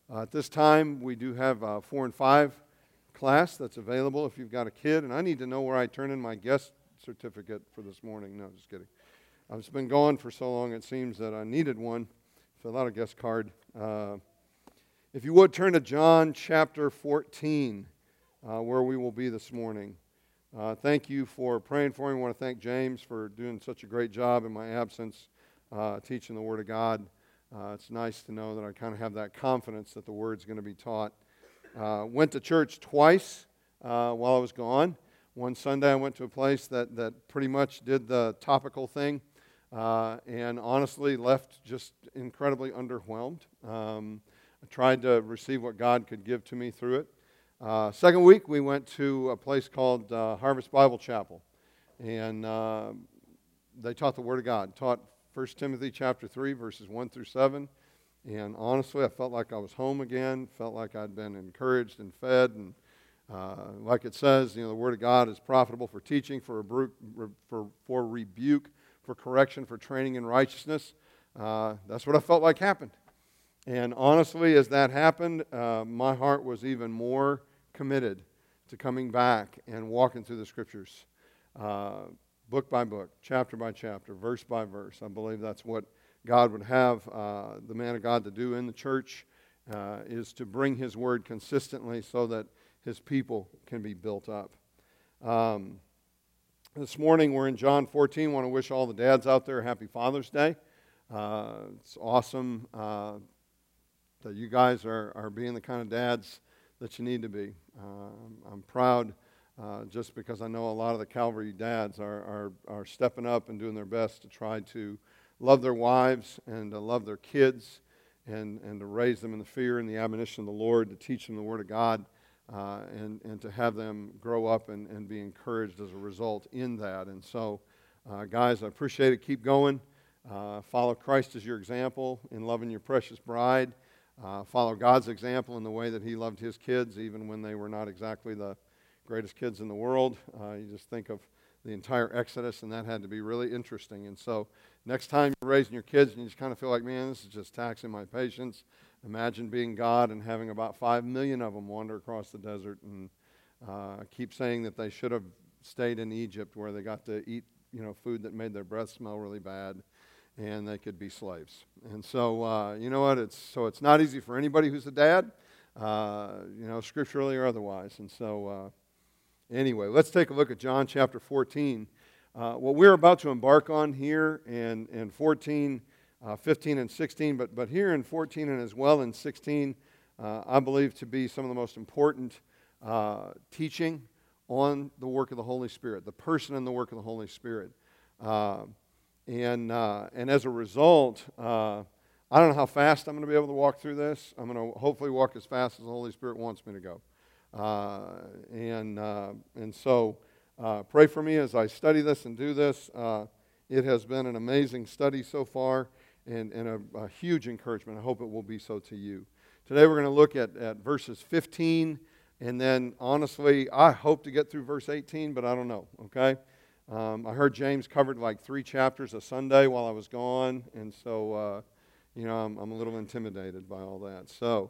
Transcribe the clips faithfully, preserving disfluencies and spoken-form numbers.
Uh, at this time, we do have a four and five class that's available if you've got a kid. And I need to know where I turn in my guest certificate for this morning. No, just kidding. I've been gone for so long, it seems that I needed one. Fill out a guest card. Uh, if you would, turn to John chapter fourteen, uh, where we will be this morning. Uh, thank you for praying for me. I want to thank James for doing such a great job in my absence, uh, teaching the Word of God. Uh, it's nice to know that I kind of have that confidence that the Word's going to be taught. Uh, went to church twice uh, while I was gone. One Sunday I went to a place that, that pretty much did the topical thing uh, and honestly left just incredibly underwhelmed. Um, I tried to receive what God could give to me through it. Uh, second week we went to a place called uh, Harvest Bible Chapel, and uh, they taught the Word of God, taught First Timothy chapter three, verses one through seven, and honestly, I felt like I was home again, felt like I'd been encouraged and fed, and uh, like it says, you know, the Word of God is profitable for teaching, for rebu- for, for rebuke, for correction, for training in righteousness. Uh, that's what I felt like happened. And honestly, as that happened, uh, my heart was even more committed to coming back and walking through the Scriptures. Uh, book by book, chapter by chapter, verse by verse. I believe that's what God would have uh, the man of God to do in the church, uh, is to bring His Word consistently so that His people can be built up. Um, this morning we're in John fourteen. I want to wish all the dads out there a happy Father's Day. Uh, it's awesome uh, that you guys are, are being the kind of dads that you need to be. Uh, I'm proud Uh, just because I know a lot of the Calvary dads are, are are stepping up and doing their best to try to love their wives and to love their kids and, and to raise them in the fear and the admonition of the Lord, to teach them the Word of God, uh, and, and to have them grow up and, and be encouraged as a result in that. And so, uh, guys, I appreciate it. Keep going. Uh, follow Christ as your example in loving your precious bride. Uh, follow God's example in the way that He loved His kids, even when they were not exactly the greatest kids in the world. Uh, you just think of the entire Exodus, and that had to be really interesting. And so next time you're raising your kids and you just kind of feel like, man, this is just taxing my patience, imagine being God and having about five million of them wander across the desert and uh, keep saying that they should have stayed in Egypt where they got to eat, you know, food that made their breath smell really bad, and they could be slaves. And so, uh, you know what, it's so it's not easy for anybody who's a dad, uh, you know, scripturally or otherwise. And so, uh, Anyway, let's take a look at John chapter fourteen. Uh, what we're about to embark on here in, in fourteen, uh, fifteen, and sixteen, but, but here in fourteen and as well in sixteen, uh, I believe to be some of the most important uh, teaching on the work of the Holy Spirit, the person and the work of the Holy Spirit. Uh, and, uh, and as a result, uh, I don't know how fast I'm going to be able to walk through this. I'm going to hopefully walk as fast as the Holy Spirit wants me to go. Uh, and uh, and so uh, pray for me as I study this and do this. Uh, it has been an amazing study so far, and, and a, a huge encouragement. I hope it will be so to you. Today we're going to look at, at verses fifteen, and then honestly, I hope to get through verse eighteen, but I don't know, okay? Um, I heard James covered like three chapters a Sunday while I was gone, and so, uh, you know, I'm, I'm a little intimidated by all that. So,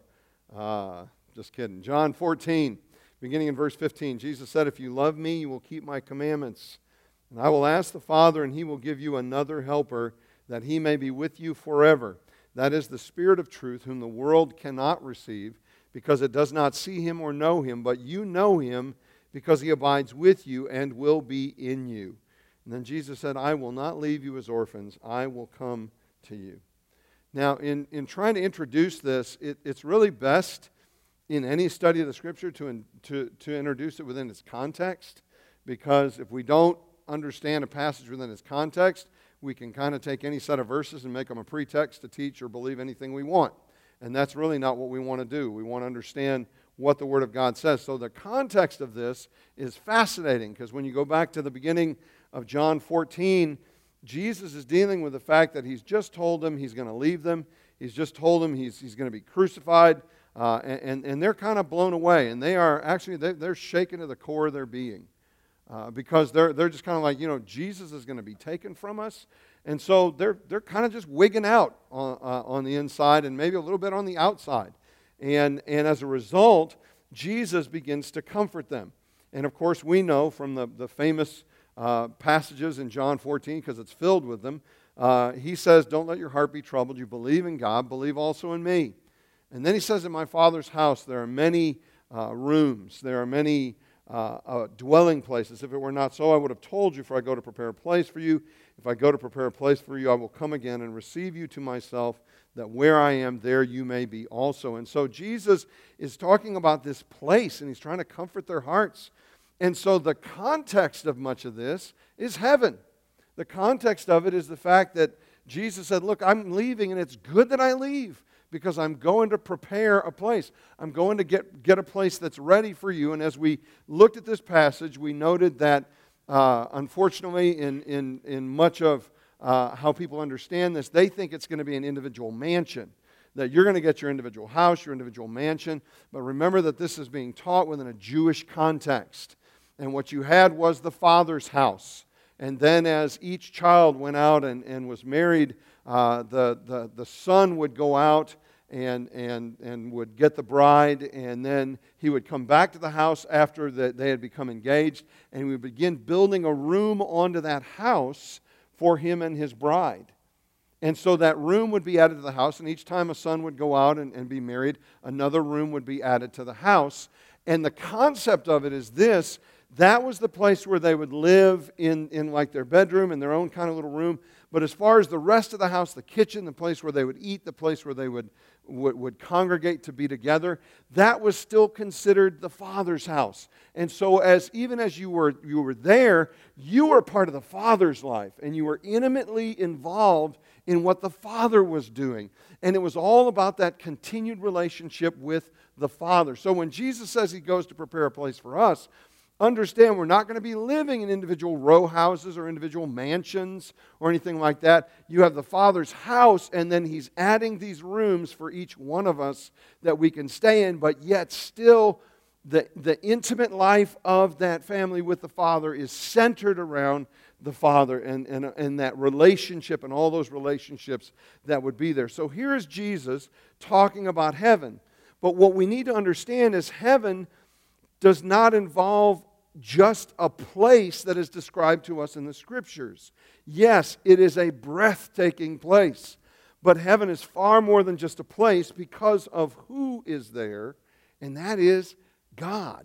uh Just kidding. John fourteen, beginning in verse fifteen, Jesus said, "If you love me, you will keep my commandments. And I will ask the Father, and He will give you another helper, that He may be with you forever. That is the Spirit of truth, whom the world cannot receive, because it does not see Him or know Him. But you know Him, because He abides with you and will be in you." And then Jesus said, "I will not leave you as orphans. I will come to you." Now, in, in trying to introduce this, it, it's really best in any study of the Scripture to, in, to, to introduce it within its context, because if we don't understand a passage within its context, we can kind of take any set of verses and make them a pretext to teach or believe anything we want. And that's really not what we want to do. We want to understand what the Word of God says. So the context of this is fascinating, because when you go back to the beginning of John fourteen, Jesus is dealing with the fact that He's just told them He's going to leave them. He's just told them He's, he's going to be crucified. Uh, and, and they're kind of blown away, and they are actually, they, they're shaken to the core of their being, uh, because they're they're just kind of like, you know, Jesus is going to be taken from us, and so they're they're kind of just wigging out on, uh, on the inside and maybe a little bit on the outside. And, and as a result, Jesus begins to comfort them. And of course, we know from the, the famous uh, passages in John fourteen, because it's filled with them, uh, he says, don't let your heart be troubled. You believe in God, believe also in me. And then he says, in my Father's house there are many uh, rooms, there are many uh, uh, dwelling places. If it were not so, I would have told you, for I go to prepare a place for you. If I go to prepare a place for you, I will come again and receive you to myself, that where I am, there you may be also. And so Jesus is talking about this place, and he's trying to comfort their hearts. And so the context of much of this is heaven. The context of it is the fact that Jesus said, look, I'm leaving, and it's good that I leave, because I'm going to prepare a place. I'm going to get, get a place that's ready for you. And as we looked at this passage, we noted that, uh, unfortunately, in, in, in much of uh, how people understand this, they think it's going to be an individual mansion, that you're going to get your individual house, your individual mansion. But remember that this is being taught within a Jewish context. And what you had was the father's house. And then as each child went out and, and was married, uh, the, the, the son would go out and, and, and would get the bride, and then he would come back to the house after the, they had become engaged, and he would begin building a room onto that house for him and his bride. And so that room would be added to the house, and each time a son would go out and, and be married, another room would be added to the house. And the concept of it is this: that was the place where they would live in, in like their bedroom, in their own kind of little room. But as far as the rest of the house, the kitchen, the place where they would eat, the place where they would, would, would congregate to be together, that was still considered the Father's house. And so as even as you were, you were there, you were part of the Father's life, and you were intimately involved in what the Father was doing. And it was all about that continued relationship with the Father. So when Jesus says he goes to prepare a place for us, understand we're not going to be living in individual row houses or individual mansions or anything like that. You have the Father's house, and then he's adding these rooms for each one of us that we can stay in, but yet still the, the intimate life of that family with the Father is centered around the Father and, and, and that relationship and all those relationships that would be there. So here is Jesus talking about heaven. But what we need to understand is heaven does not involve just a place that is described to us in the Scriptures. Yes, it is a breathtaking place, but heaven is far more than just a place because of who is there, and that is God.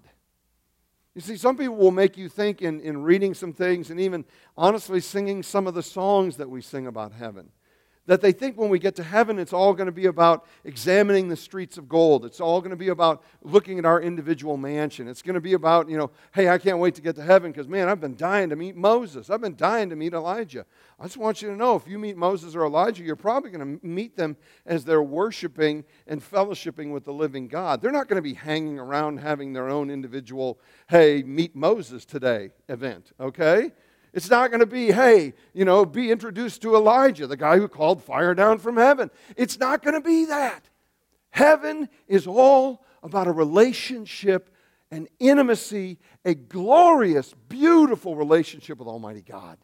You see, some people will make you think in, in reading some things and even honestly singing some of the songs that we sing about heaven, that they think when we get to heaven, it's all going to be about examining the streets of gold. It's all going to be about looking at our individual mansion. It's going to be about, you know, hey, I can't wait to get to heaven because, man, I've been dying to meet Moses. I've been dying to meet Elijah. I just want you to know, if you meet Moses or Elijah, you're probably going to meet them as they're worshiping and fellowshipping with the living God. They're not going to be hanging around having their own individual, hey, meet Moses today event, okay? It's not going to be, hey, you know, be introduced to Elijah, the guy who called fire down from heaven. It's not going to be that. Heaven is all about a relationship, an intimacy, a glorious, beautiful relationship with Almighty God.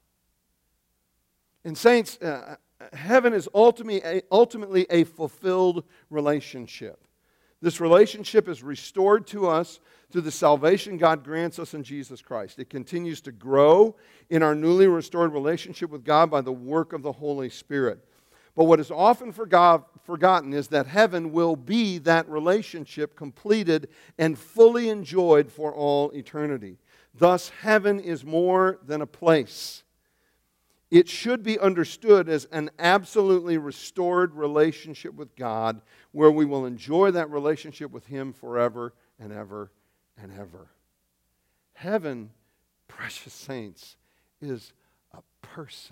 And saints, uh, heaven is ultimately a, ultimately a fulfilled relationship. This relationship is restored to us through the salvation God grants us in Jesus Christ. It continues to grow in our newly restored relationship with God by the work of the Holy Spirit. But what is often forgot, forgotten is that heaven will be that relationship completed and fully enjoyed for all eternity. Thus, heaven is more than a place. It should be understood as an absolutely restored relationship with God, where we will enjoy that relationship with Him forever and ever and ever. Heaven, precious saints, is a person.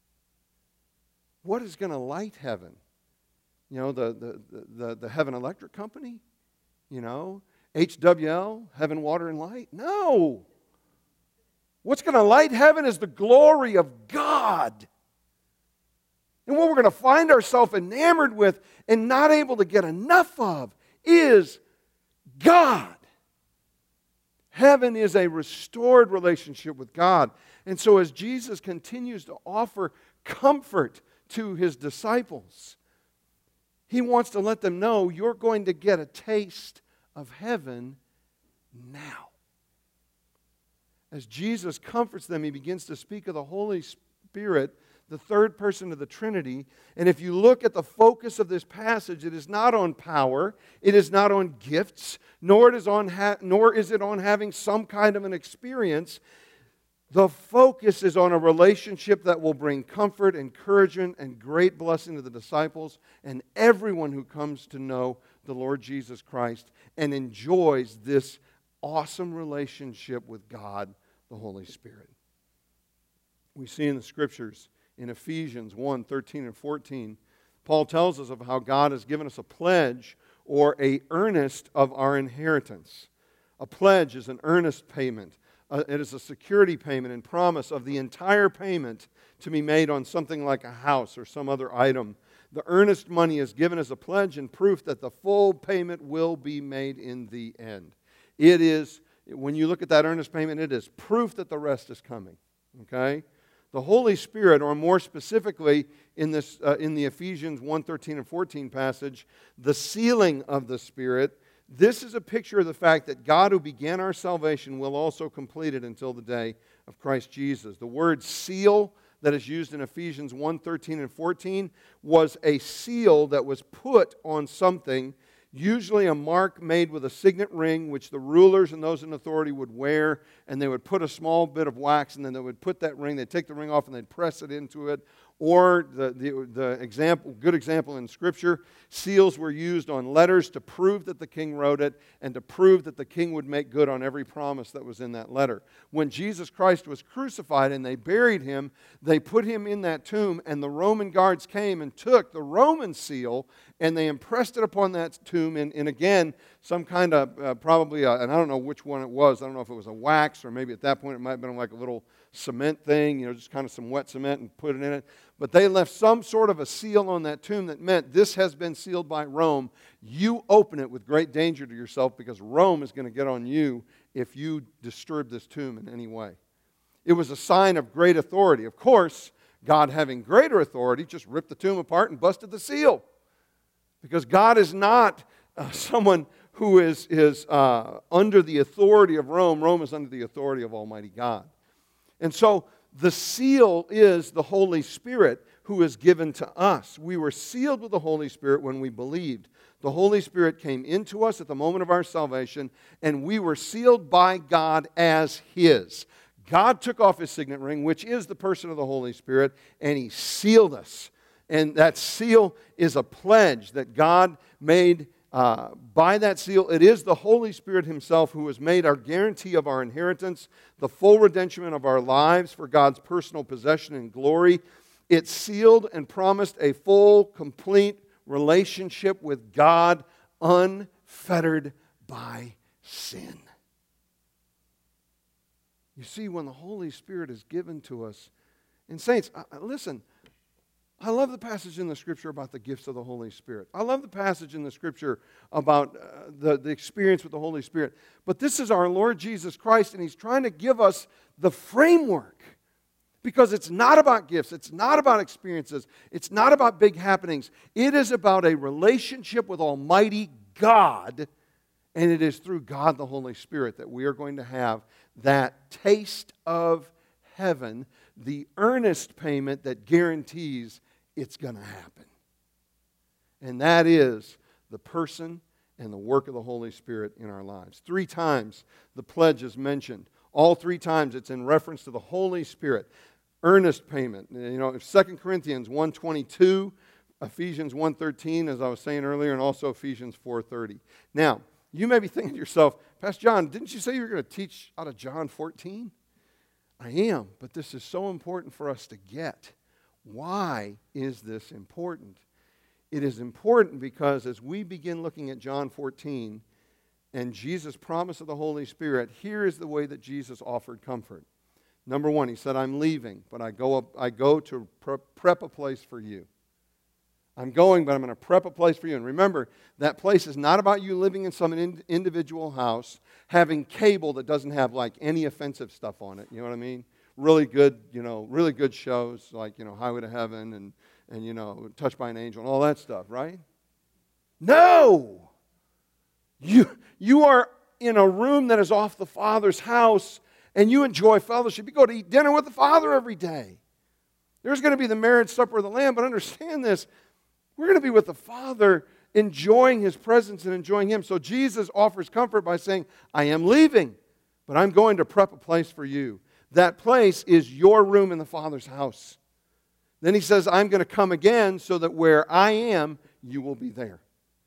What is going to light heaven? You know, the, the, the, the Heaven Electric Company? You know, H W L, Heaven, Water, and Light? No! What's going to light heaven is the glory of God. And what we're going to find ourselves enamored with and not able to get enough of is God. Heaven is a restored relationship with God. And so as Jesus continues to offer comfort to His disciples, He He wants to let them know you're going to get a taste of heaven now. As Jesus comforts them, he begins to speak of the Holy Spirit, the third person of the Trinity. And if you look at the focus of this passage, it is not on power, it is not on gifts, nor it is on ha- nor is it on having some kind of an experience. The focus is on a relationship that will bring comfort, encouragement, and great blessing to the disciples and everyone who comes to know the Lord Jesus Christ and enjoys this awesome relationship with God, the Holy Spirit. We see in the Scriptures, in Ephesians one, thirteen and fourteen, Paul tells us of how God has given us a pledge or a earnest of our inheritance. A pledge is an earnest payment. Uh, it is a security payment and promise of the entire payment to be made on something like a house or some other item. The earnest money is given as a pledge and proof that the full payment will be made in the end. It is, when you look at that earnest payment, it is proof that the rest is coming. Okay? The Holy Spirit, or more specifically in this uh, in the Ephesians one, thirteen and fourteen passage, the sealing of the Spirit. This is a picture of the fact that God who began our salvation will also complete it until the day of Christ Jesus. The word seal that is used in Ephesians one, thirteen and fourteen was a seal that was put on something, usually a mark made with a signet ring, which the rulers and those in authority would wear, and they would put a small bit of wax, and then they would put that ring, they'd take the ring off and they'd press it into it. Or the, the, the example, good example in Scripture, seals were used on letters to prove that the king wrote it and to prove that the king would make good on every promise that was in that letter. When Jesus Christ was crucified and they buried him, they put him in that tomb, and the Roman guards came and took the Roman seal and they impressed it upon that tomb in, in again, some kind of, uh, probably, a, and I don't know which one it was. I don't know if it was a wax or maybe at that point it might have been like a little cement thing, you know, just kind of some wet cement and put it in it. But they left some sort of a seal on that tomb that meant this has been sealed by Rome. You open it with great danger to yourself because Rome is going to get on you if you disturb this tomb in any way. It was a sign of great authority. Of course, God having greater authority just ripped the tomb apart and busted the seal. Because God is not uh, someone who is, is uh, under the authority of Rome. Rome is under the authority of Almighty God. And so the seal is the Holy Spirit who is given to us. We were sealed with the Holy Spirit when we believed. The Holy Spirit came into us at the moment of our salvation, and we were sealed by God as His. God took off His signet ring, which is the person of the Holy Spirit, and He sealed us. And that seal is a pledge that God made Uh, by that seal. It is the Holy Spirit Himself who has made our guarantee of our inheritance, the full redemption of our lives for God's personal possession and glory. It sealed and promised a full, complete relationship with God, unfettered by sin. You see, when the Holy Spirit is given to us, and saints, uh, listen, I love the passage in the Scripture about the gifts of the Holy Spirit. I love the passage in the Scripture about uh, the, the experience with the Holy Spirit. But this is our Lord Jesus Christ, and He's trying to give us the framework. Because it's not about gifts. It's not about experiences. It's not about big happenings. It is about a relationship with Almighty God. And it is through God the Holy Spirit that we are going to have that taste of heaven, the earnest payment that guarantees it's going to happen. And that is the person and the work of the Holy Spirit in our lives. Three times the pledge is mentioned. All three times it's in reference to the Holy Spirit. Earnest payment. You know, Second Corinthians one twenty-two, Ephesians one thirteen, as I was saying earlier, and also Ephesians four thirty. Now, you may be thinking to yourself, Pastor John, didn't you say you were going to teach out of John fourteen? I am, but this is so important for us to get. Why is this important? It is important because as we begin looking at John fourteen and Jesus' promise of the Holy Spirit, here is the way that Jesus offered comfort. Number one, He said, I'm leaving, but I go up, I go to prep a place for you. I'm going, but I'm going to prep a place for you. And remember, that place is not about you living in some individual house, having cable that doesn't have like any offensive stuff on it. You know what I mean? Really good, you know, really good shows like, you know, Highway to Heaven and, and you know, Touched by an Angel and all that stuff, right? No! You, you are in a room that is off the Father's house, and you enjoy fellowship. You go to eat dinner with the Father every day. There's going to be the marriage supper of the Lamb, but understand this. We're going to be with the Father, enjoying His presence and enjoying Him. So Jesus offers comfort by saying, I am leaving, but I'm going to prep a place for you. That place is your room in the Father's house. Then He says, I'm going to come again so that where I am, you will be there.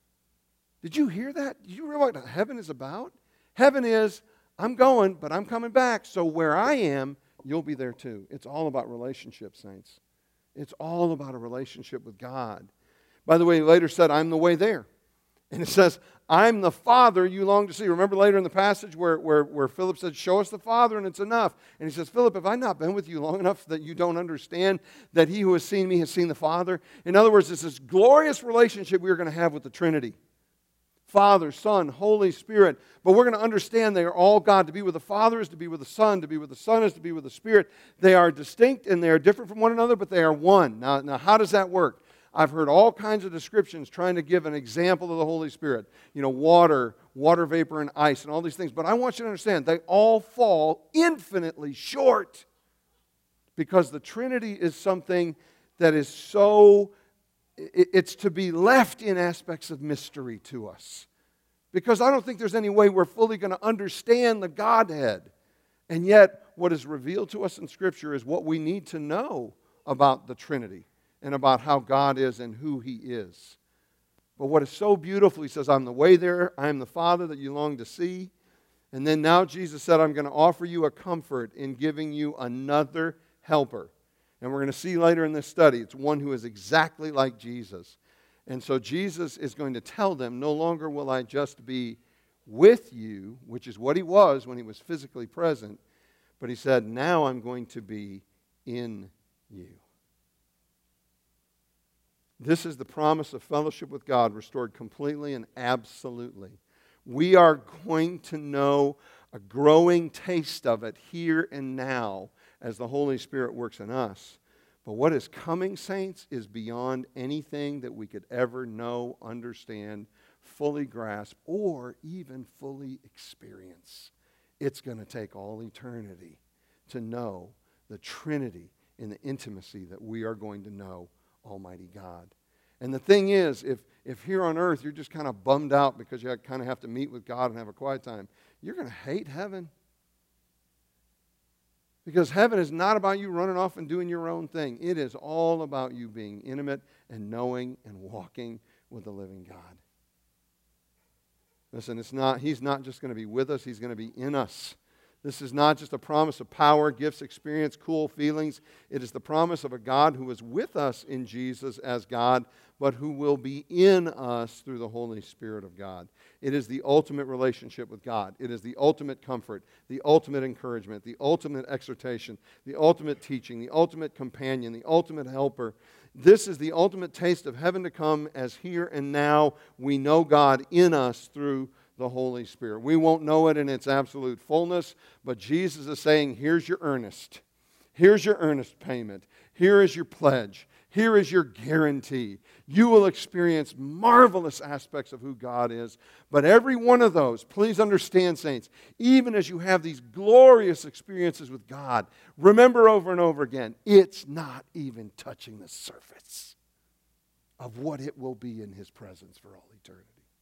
Did you hear that? Did you realize what heaven is about? Heaven is, I'm going, but I'm coming back, so where I am, you'll be there too. It's all about relationship, saints. It's all about a relationship with God. By the way, He later said, I'm the way there. And it says, I'm the Father you long to see. Remember later in the passage where, where, where Philip said, show us the Father and it's enough. And He says, Philip, have I not been with you long enough that you don't understand that he who has seen me has seen the Father? In other words, it's this glorious relationship we are going to have with the Trinity. Father, Son, Holy Spirit. But we're going to understand they are all God. To be with the Father is to be with the Son. To be with the Son is to be with the Spirit. They are distinct and they are different from one another, but they are one. Now, now how does that work? I've heard all kinds of descriptions trying to give an example of the Holy Spirit. You know, water, water vapor, and ice, and all these things. But I want you to understand, they all fall infinitely short. Because the Trinity is something that is so... It's to be left in aspects of mystery to us. Because I don't think there's any way we're fully going to understand the Godhead. And yet, what is revealed to us in Scripture is what we need to know about the Trinity and about how God is and who He is. But what is so beautiful, He says, I'm the way there, I am the Father that you long to see. And then now Jesus said, I'm going to offer you a comfort in giving you another helper. And we're going to see later in this study, it's one who is exactly like Jesus. And so Jesus is going to tell them, no longer will I just be with you, which is what He was when He was physically present, but He said, now I'm going to be in you. This is the promise of fellowship with God restored completely and absolutely. We are going to know a growing taste of it here and now as the Holy Spirit works in us. But what is coming, saints, is beyond anything that we could ever know, understand, fully grasp, or even fully experience. It's going to take all eternity to know the Trinity in the intimacy that we are going to know Almighty God. And the thing is, if, if here on earth you're just kind of bummed out because you kind of have to meet with God and have a quiet time, you're going to hate heaven. Because heaven is not about you running off and doing your own thing. It is all about you being intimate and knowing and walking with the living God. Listen, it's not, He's not just going to be with us, He's going to be in us. This is not just a promise of power, gifts, experience, cool feelings. It is the promise of a God who is with us in Jesus as God, but who will be in us through the Holy Spirit of God. It is the ultimate relationship with God. It is the ultimate comfort, the ultimate encouragement, the ultimate exhortation, the ultimate teaching, the ultimate companion, the ultimate helper. This is the ultimate taste of heaven to come, as here and now we know God in us through the Holy Spirit. We won't know it in its absolute fullness, but Jesus is saying, here's your earnest. Here's your earnest payment. Here is your pledge. Here is your guarantee. You will experience marvelous aspects of who God is. But every one of those, please understand, saints, even as you have these glorious experiences with God, remember over and over again, it's not even touching the surface of what it will be in His presence for all eternity.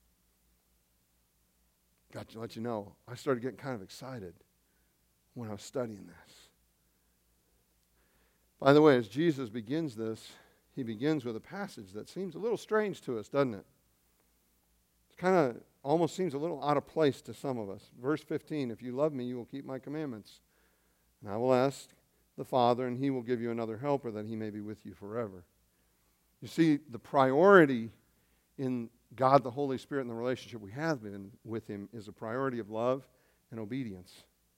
Got to let you know, I started getting kind of excited when I was studying this. By the way, as Jesus begins this, He begins with a passage that seems a little strange to us, doesn't it? It kind of almost seems a little out of place to some of us. Verse fifteen, if you love me, you will keep my commandments. And I will ask the Father, and He will give you another helper that He may be with you forever. You see, the priority in God the Holy Spirit and the relationship we have been with Him is a priority of love and obedience.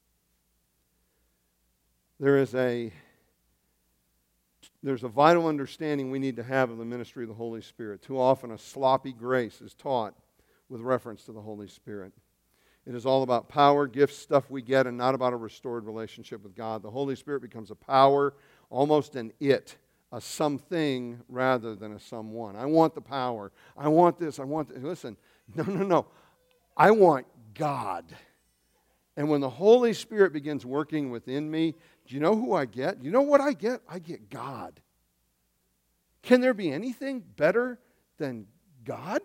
There is a there's a vital understanding we need to have of the ministry of the Holy Spirit. Too often a sloppy grace is taught with reference to the Holy Spirit. It is all about power, gifts, stuff we get, and not about a restored relationship with God. The Holy Spirit becomes a power, almost an it, a something rather than a someone. I want the power. I want this. I want this. Listen, no, no, no. I want God. And when the Holy Spirit begins working within me, do you know who I get? You know what I get? I get God. Can there be anything better than God?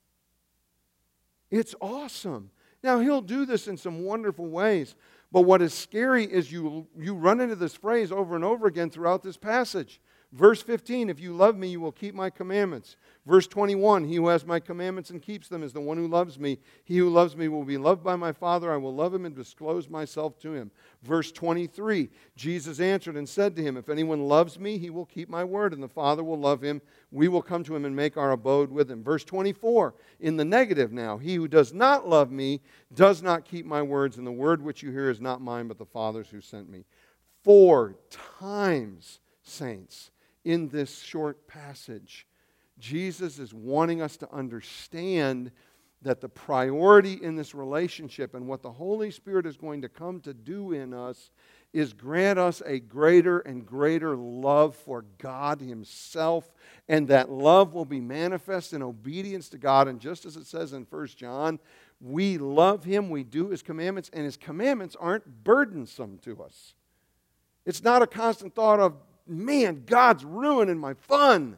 It's awesome. Now, He'll do this in some wonderful ways. But what is scary is you, you run into this phrase over and over again throughout this passage. Verse fifteen, if you love me, you will keep my commandments. Verse twenty-one, he who has my commandments and keeps them is the one who loves me. He who loves me will be loved by my Father. I will love him and disclose myself to him. Verse twenty-three, Jesus answered and said to him, if anyone loves me, he will keep my word, and the Father will love him. We will come to him and make our abode with him. Verse twenty-four, in the negative now, he who does not love me does not keep my words, and the word which you hear is not mine, but the Father's who sent me. Four times, saints, in this short passage, Jesus is wanting us to understand that the priority in this relationship and what the Holy Spirit is going to come to do in us is grant us a greater and greater love for God Himself, and that love will be manifest in obedience to God. And just as it says in First John, we love Him, we do His commandments, and His commandments aren't burdensome to us. It's not a constant thought of, man, God's ruining my fun.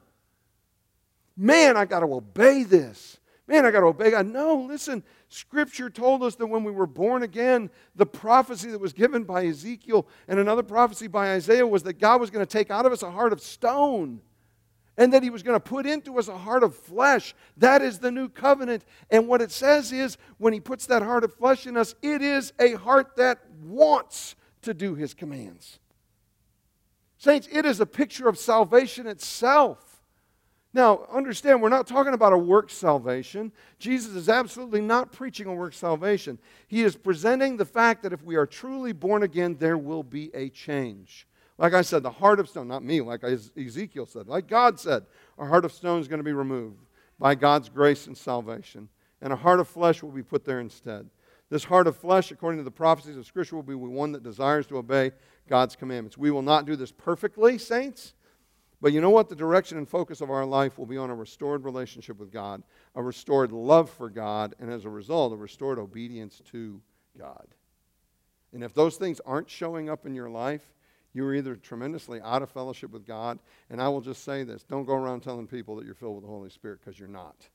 Man, I got to obey this. Man, I got to obey God. No, listen, Scripture told us that when we were born again, the prophecy that was given by Ezekiel and another prophecy by Isaiah was that God was going to take out of us a heart of stone and that He was going to put into us a heart of flesh. That is the new covenant. And what it says is, when He puts that heart of flesh in us, it is a heart that wants to do His commands. Saints, it is a picture of salvation itself. Now, understand, we're not talking about a work salvation. Jesus is absolutely not preaching a work salvation. He is presenting the fact that if we are truly born again, there will be a change. Like I said, the heart of stone, not me, like Ezekiel said, like God said, our heart of stone is going to be removed by God's grace and salvation. And a heart of flesh will be put there instead. This heart of flesh, according to the prophecies of Scripture, will be one that desires to obey God's commandments. We will not do this perfectly, saints, but you know what? The direction and focus of our life will be on a restored relationship with God, a restored love for God, and as a result, a restored obedience to God. And if those things aren't showing up in your life, you're either tremendously out of fellowship with God, and I will just say this, don't go around telling people that you're filled with the Holy Spirit, because you're not.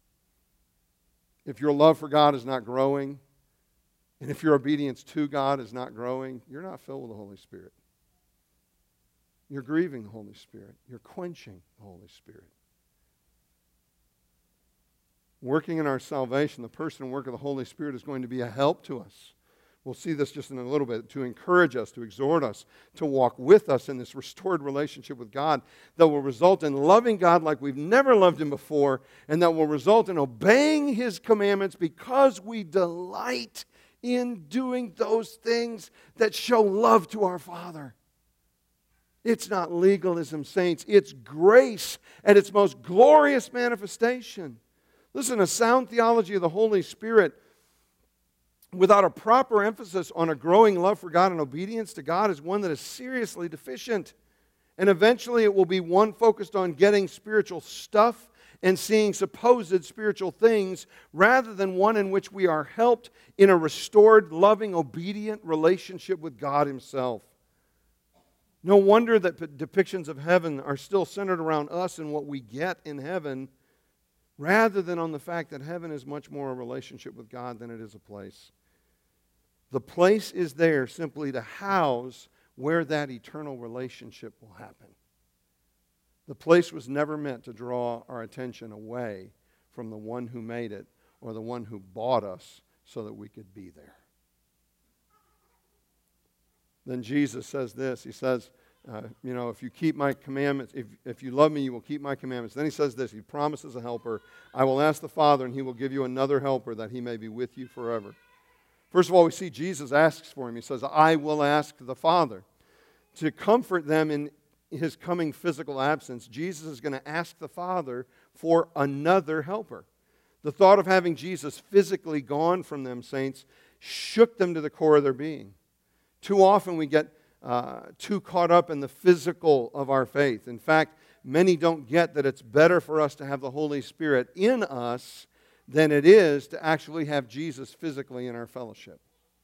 If your love for God is not growing, and if your obedience to God is not growing, you're not filled with the Holy Spirit. You're grieving the Holy Spirit. You're quenching the Holy Spirit. Working in our salvation, the person and work of the Holy Spirit is going to be a help to us. We'll see this just in a little bit, to encourage us, to exhort us, to walk with us in this restored relationship with God that will result in loving God like we've never loved Him before, and that will result in obeying His commandments because we delight in doing those things that show love to our Father. It's not legalism, saints. It's grace at its most glorious manifestation. Listen, a sound theology of the Holy Spirit without a proper emphasis on a growing love for God and obedience to God is one that is seriously deficient. And eventually it will be one focused on getting spiritual stuff and seeing supposed spiritual things, rather than one in which we are helped in a restored, loving, obedient relationship with God Himself. No wonder that depictions of heaven are still centered around us and what we get in heaven, rather than on the fact that heaven is much more a relationship with God than it is a place. The place is there simply to house where that eternal relationship will happen. The place was never meant to draw our attention away from the one who made it or the one who bought us so that we could be there. Then Jesus says this. He says, uh, you know, if you keep my commandments, if, if you love me, you will keep my commandments. Then He says this. He promises a helper. I will ask the Father, and He will give you another helper, that He may be with you forever. First of all, we see Jesus asks for him. He says, I will ask the Father. To comfort them in His coming physical absence, Jesus is going to ask the Father for another helper. The thought of having Jesus physically gone from them, saints, shook them to the core of their being. Too often we get uh, too caught up in the physical of our faith. In fact, many don't get that it's better for us to have the Holy Spirit in us than it is to actually have Jesus physically in our fellowship.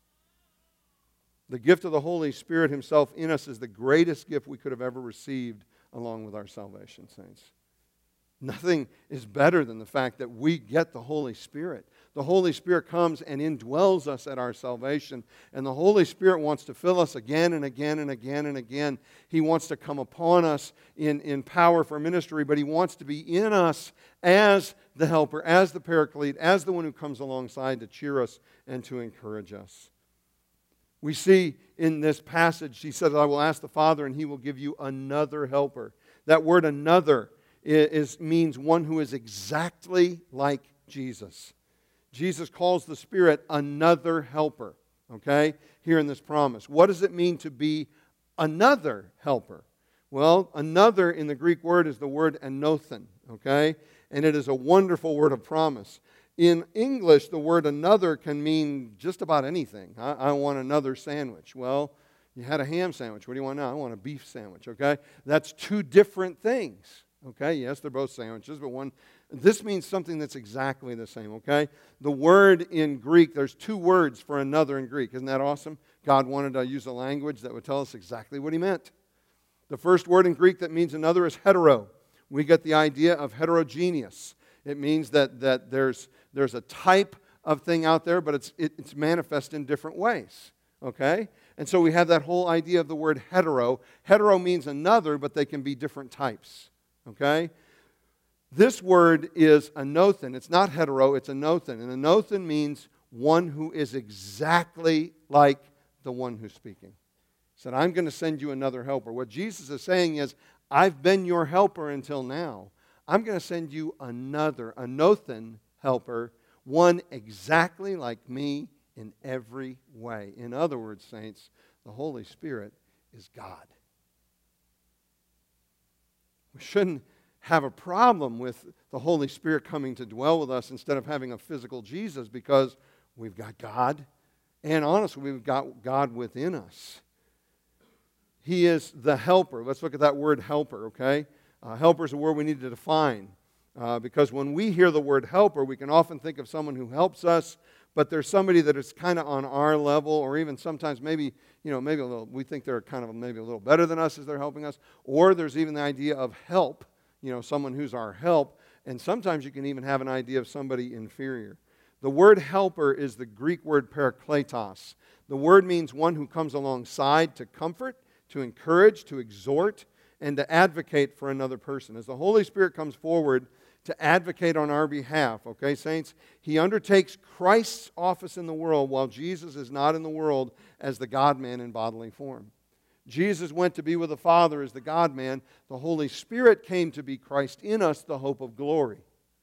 The gift of the Holy Spirit Himself in us is the greatest gift we could have ever received along with our salvation, saints. Nothing is better than the fact that we get the Holy Spirit. The Holy Spirit comes and indwells us at our salvation. And the Holy Spirit wants to fill us again and again and again and again. He wants to come upon us in, in power for ministry, but He wants to be in us as the helper, as the paraclete, as the one who comes alongside to cheer us and to encourage us. We see in this passage, He says, I will ask the Father and He will give you another helper. That word another is, means one who is exactly like Jesus. Jesus calls the Spirit another helper, okay, here in this promise. What does it mean to be another helper? Well, another in the Greek word is the word anothen, okay, and it is a wonderful word of promise. In English, the word another can mean just about anything. I, I want another sandwich. Well, you had a ham sandwich. What do you want now? I want a beef sandwich, okay? That's two different things, okay? Yes, they're both sandwiches, but one, this means something that's exactly the same, okay? The word in Greek, there's two words for another in Greek. Isn't that awesome? God wanted to use a language that would tell us exactly what He meant. The first word in Greek that means another is hetero. We get the idea of heterogeneous. It means that, that there's, there's a type of thing out there, but it's, it, it's manifest in different ways, okay? And so we have that whole idea of the word hetero. Hetero means another, but they can be different types, okay? This word is anothen. It's not hetero, it's anothen. And anothen means one who is exactly like the one who's speaking. He said, I'm going to send you another helper. What Jesus is saying is, I've been your helper until now. I'm going to send you another, anothen helper, one exactly like me in every way. In other words, saints, the Holy Spirit is God. We shouldn't have a problem with the Holy Spirit coming to dwell with us instead of having a physical Jesus, because we've got God, and honestly, we've got God within us. He is the helper. Let's look at that word helper, okay? Uh, helper is a word we need to define, uh, because when we hear the word helper, we can often think of someone who helps us, but there's somebody that is kind of on our level, or even sometimes maybe, you know, maybe a little, we think they're kind of maybe a little better than us as they're helping us, or there's even the idea of help, you know, someone who's our help, and sometimes you can even have an idea of somebody inferior. The word helper is the Greek word parakletos. The word means one who comes alongside to comfort, to encourage, to exhort, and to advocate for another person. As the Holy Spirit comes forward to advocate on our behalf, okay, saints, He undertakes Christ's office in the world while Jesus is not in the world as the God-man in bodily form. Jesus went to be with the Father as the God-man. The Holy Spirit came to be Christ in us, the hope of glory.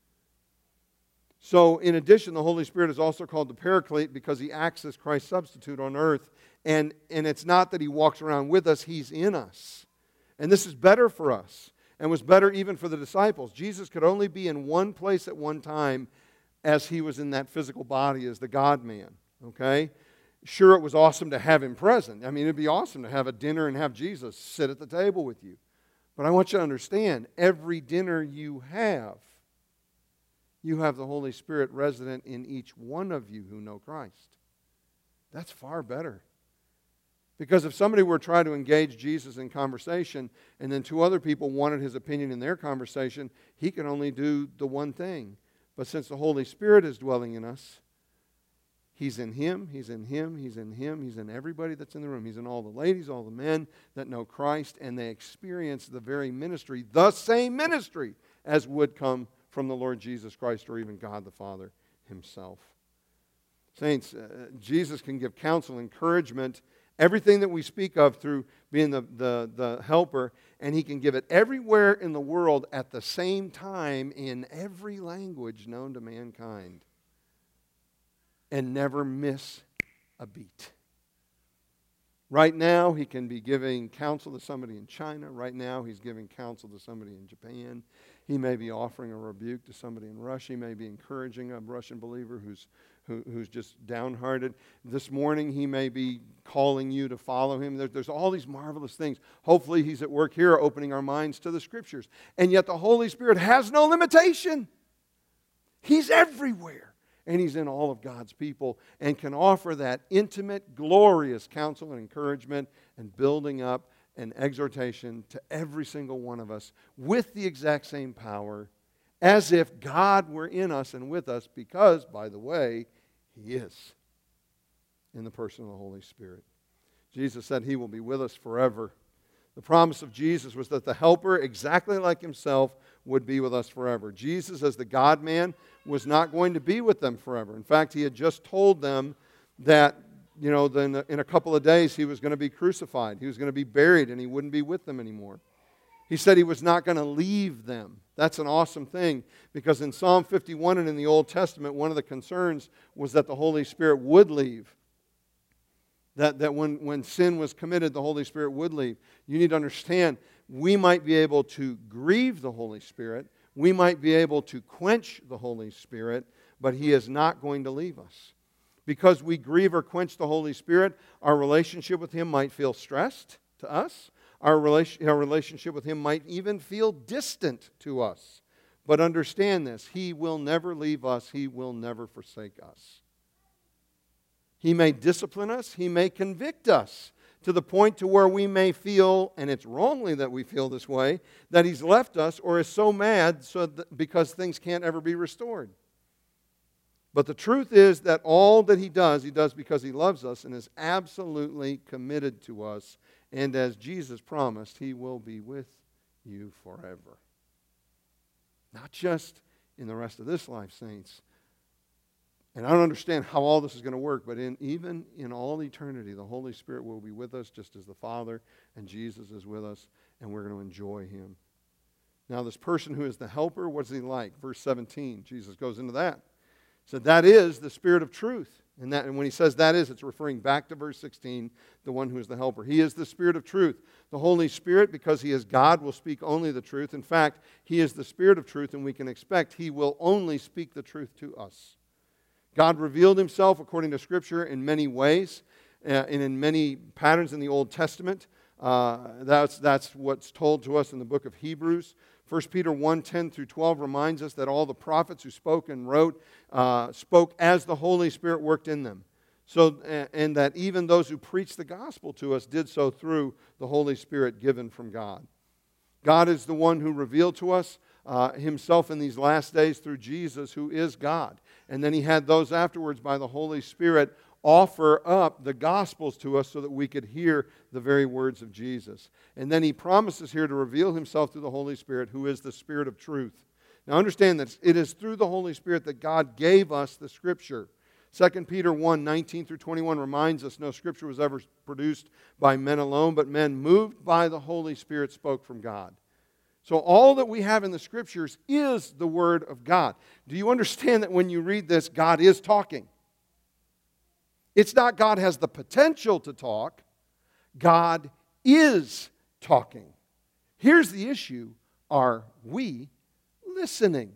So, in addition, the Holy Spirit is also called the Paraclete because He acts as Christ's substitute on earth. And, and it's not that He walks around with us, He's in us. And this is better for us, and was better even for the disciples. Jesus could only be in one place at one time as He was in that physical body as the God-man, okay? Sure, it was awesome to have Him present. I mean, it'd be awesome to have a dinner and have Jesus sit at the table with you. But I want you to understand, every dinner you have, you have the Holy Spirit resident in each one of you who know Christ. That's far better. Because if somebody were trying to engage Jesus in conversation and then two other people wanted His opinion in their conversation, He can only do the one thing. But since the Holy Spirit is dwelling in us, He's in him, He's in him, He's in him, He's in everybody that's in the room. He's in all the ladies, all the men that know Christ, and they experience the very ministry, the same ministry as would come from the Lord Jesus Christ or even God the Father Himself. Saints, uh, Jesus can give counsel, encouragement, everything that we speak of through being the, the, the helper, and He can give it everywhere in the world at the same time in every language known to mankind and never miss a beat. Right now, He can be giving counsel to somebody in China. Right now, He's giving counsel to somebody in Japan. He may be offering a rebuke to somebody in Russia. He may be encouraging a Russian believer who's who, who's just downhearted. This morning, he may be calling you to follow him. There, there's all these marvelous things. Hopefully, he's at work here opening our minds to the Scriptures. And yet the Holy Spirit has no limitation. He's everywhere. And he's in all of God's people and can offer that intimate, glorious counsel and encouragement and building up and exhortation to every single one of us with the exact same power, as if God were in us and with us, because, by the way, He is in the person of the Holy Spirit. Jesus said He will be with us forever. The promise of Jesus was that the Helper, exactly like Himself, would be with us forever. Jesus, as the God-man, was not going to be with them forever. In fact, He had just told them that, you know, then in a couple of days He was going to be crucified. He was going to be buried, and He wouldn't be with them anymore. He said He was not going to leave them. That's an awesome thing, because in Psalm fifty-one and in the Old Testament, one of the concerns was that the Holy Spirit would leave. That, that when, when sin was committed, the Holy Spirit would leave. You need to understand, we might be able to grieve the Holy Spirit. We might be able to quench the Holy Spirit, but He is not going to leave us. Because we grieve or quench the Holy Spirit, our relationship with Him might feel stressed to us. Our, relation, our relationship with Him might even feel distant to us. But understand this, He will never leave us. He will never forsake us. He may discipline us. He may convict us to the point to where we may feel, and it's wrongly that we feel this way, that He's left us or is so mad so that, because things can't ever be restored. But the truth is that all that He does, He does because He loves us and is absolutely committed to us. And as Jesus promised, He will be with you forever. Not just in the rest of this life, saints. And I don't understand how all this is going to work, but in, even in all eternity, the Holy Spirit will be with us just as the Father and Jesus is with us, and we're going to enjoy Him. Now, this person who is the helper, what's he like? Verse seventeen, Jesus goes into that. He said, that is the Spirit of truth. And, that, and when he says that is, it's referring back to verse sixteen, the one who is the helper. He is the Spirit of truth. The Holy Spirit, because He is God, will speak only the truth. In fact, He is the Spirit of truth, and we can expect He will only speak the truth to us. God revealed Himself, according to Scripture, in many ways uh, and in many patterns in the Old Testament. Uh, that's, that's what's told to us in the book of Hebrews. First Peter one, ten through twelve reminds us that all the prophets who spoke and wrote uh, spoke as the Holy Spirit worked in them. So, and that even those who preached the gospel to us did so through the Holy Spirit given from God. God is the one who revealed to us uh, Himself in these last days through Jesus, who is God. And then He had those afterwards by the Holy Spirit offer up the Gospels to us so that we could hear the very words of Jesus. And then He promises here to reveal Himself through the Holy Spirit, who is the Spirit of truth. Now understand that it is through the Holy Spirit that God gave us the Scripture. Second Peter one, nineteen through twenty-one reminds us no Scripture was ever produced by men alone, but men moved by the Holy Spirit spoke from God. So all that we have in the Scriptures is the Word of God. Do you understand that when you read this, God is talking? It's not God has the potential to talk. God is talking. Here's the issue. Are we listening?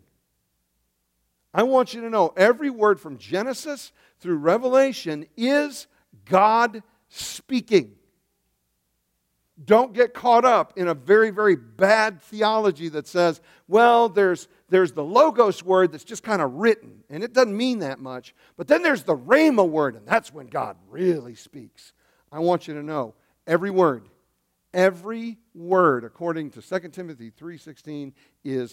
I want you to know every word from Genesis through Revelation is God speaking. Don't get caught up in a very, very bad theology that says, well, there's, there's the Logos word that's just kind of written, and it doesn't mean that much. But then there's the Rhema word, and that's when God really speaks. I want you to know, every word, every word, according to Second Timothy three sixteen, is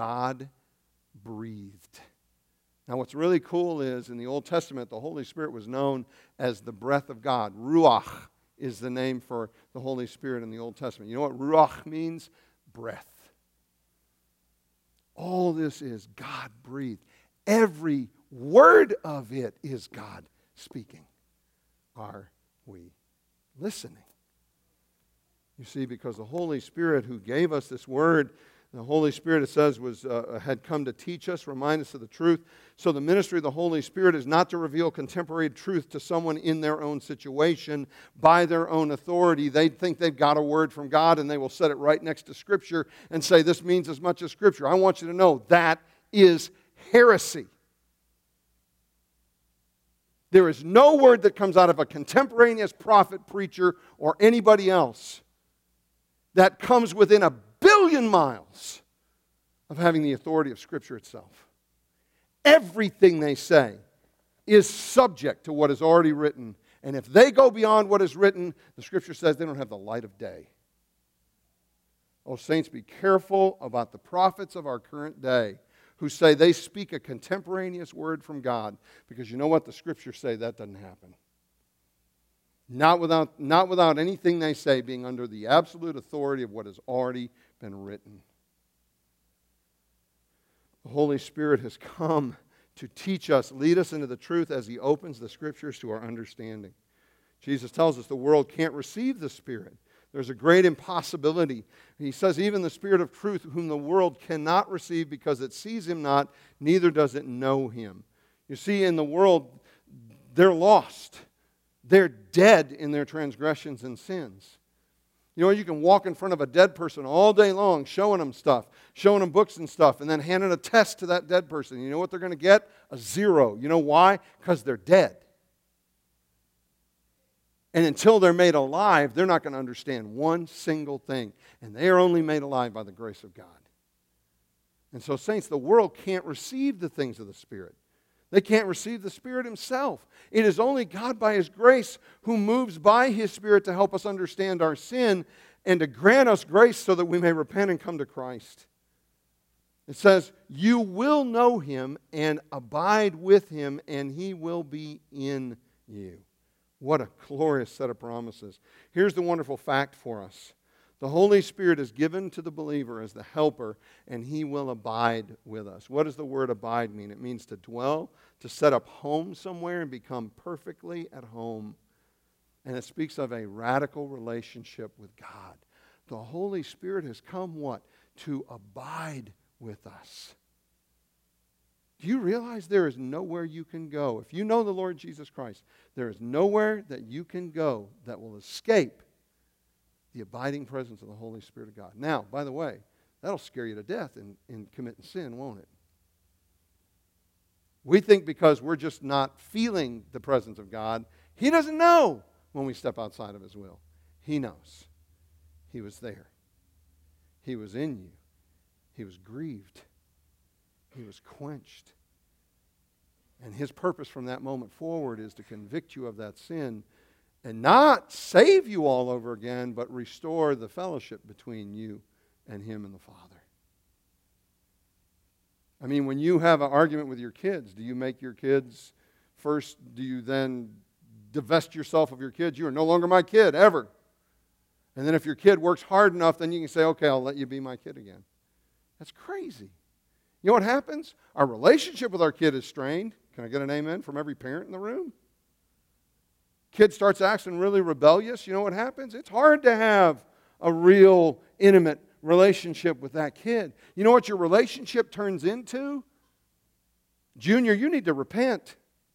God-breathed. Now, what's really cool is, in the Old Testament, the Holy Spirit was known as the breath of God. Ruach is the name for the Holy Spirit in the Old Testament. You know what Ruach means? Breath. All this is God-breathed. Every word of it is God speaking. Are we listening? You see, because the Holy Spirit who gave us this word The Holy Spirit, it says, was uh, had come to teach us, remind us of the truth. So the ministry of the Holy Spirit is not to reveal contemporary truth to someone in their own situation by their own authority. They think they've got a word from God, and they will set it right next to Scripture and say, this means as much as Scripture. I want you to know that is heresy. There is no word that comes out of a contemporaneous prophet, preacher, or anybody else that comes within a billion miles of having the authority of Scripture itself. Everything they say is subject to what is already written. And if they go beyond what is written, the Scripture says they don't have the light of day. Oh, saints, be careful about the prophets of our current day who say they speak a contemporaneous word from God. Because you know what? The Scriptures say that doesn't happen. Not without, not without anything they say being under the absolute authority of what has already been written. The Holy Spirit has come to teach us, lead us into the truth as He opens the Scriptures to our understanding. Jesus tells us the world can't receive the Spirit. There's a great impossibility. He says, even the Spirit of truth, whom the world cannot receive because it sees Him not, neither does it know Him. You see, in the world, they're lost. They're dead in their transgressions and sins. You know, you can walk in front of a dead person all day long showing them stuff, showing them books and stuff, and then handing a test to that dead person. You know what they're going to get? A zero. You know why? Because they're dead. And until they're made alive, they're not going to understand one single thing. And they are only made alive by the grace of God. And so, saints, the world can't receive the things of the Spirit. They can't receive the Spirit Himself. It is only God by His grace who moves by His Spirit to help us understand our sin and to grant us grace so that we may repent and come to Christ. It says, you will know Him and abide with Him, and He will be in you. What a glorious set of promises. Here's the wonderful fact for us. The Holy Spirit is given to the believer as the helper, and He will abide with us. What does the word abide mean? It means to dwell, to set up home somewhere and become perfectly at home. And it speaks of a radical relationship with God. The Holy Spirit has come what? To abide with us. Do you realize there is nowhere you can go? If you know the Lord Jesus Christ, there is nowhere that you can go that will escape the abiding presence of the Holy Spirit of God. Now, by the way, that'll scare you to death in, in committing sin, won't it? We think because we're just not feeling the presence of God, He doesn't know when we step outside of His will. He knows. He was there. He was in you. He was grieved. He was quenched. And His purpose from that moment forward is to convict you of that sin and not save you all over again, but restore the fellowship between you and Him and the Father. I mean, when you have an argument with your kids, do you make your kids first, do you then divest yourself of your kids? You are no longer my kid, ever. And then if your kid works hard enough, then you can say, okay, I'll let you be my kid again. That's crazy. You know what happens? Our relationship with our kid is strained. Can I get an amen from every parent in the room? Kid starts acting really rebellious. You know what happens? It's hard to have a real intimate relationship with that kid. You know what your relationship turns into? Junior, you need to repent.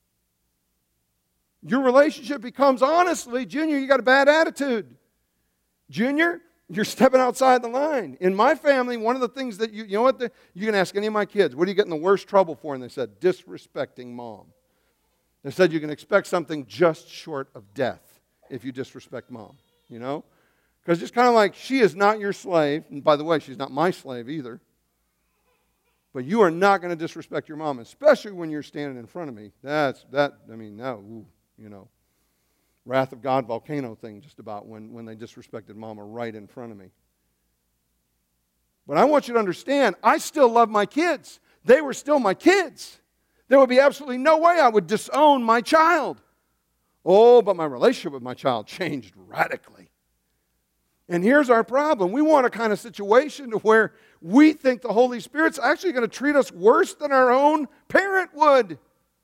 Your relationship becomes, honestly, Junior, you got a bad attitude. Junior, you're stepping outside the line. In my family, one of the things that you, you know what, the, you can ask any of my kids, what do you get in the worst trouble for? And they said, disrespecting mom. They said you can expect something just short of death if you disrespect mom, you know? Because it's kind of like, she is not your slave. And by the way, she's not my slave either. But you are not going to disrespect your mom, especially when you're standing in front of me. That's, that, I mean, no, ooh, you know. Wrath of God volcano thing just about when, when they disrespected mama right in front of me. But I want you to understand, I still love my kids. They were still my kids. There would be absolutely no way I would disown my child. Oh, but my relationship with my child changed radically. And here's our problem. We want a kind of situation to where we think the Holy Spirit's actually going to treat us worse than our own parent would.